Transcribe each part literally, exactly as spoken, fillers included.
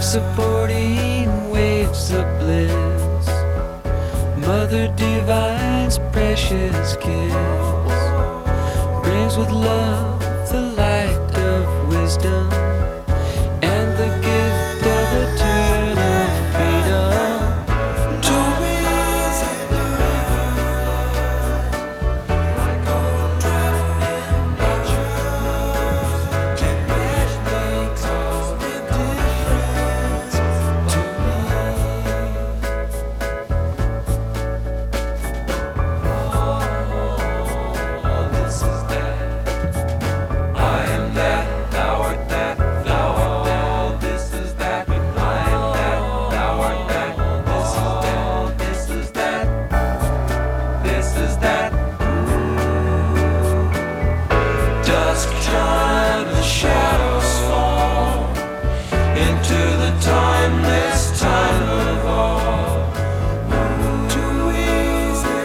supporting waves of bliss. Mother Divine's precious kiss brings with love the light of wisdom and the gift of eternal freedom. To me, like all traveling nature, change makes all the difference to me. Oh, this is that. I am that, thou art that, thou art that. This is that. I am that, thou art that. This is that. This is that. Dusk time, the shadows fall into the timeless time of all. Too easy.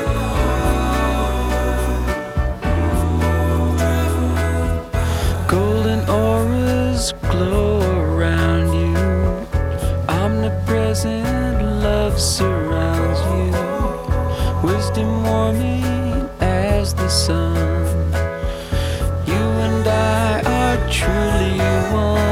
Golden auras glow around you. Omnipresent love surrounds you. Wisdom warming as the sun. You and I are truly one.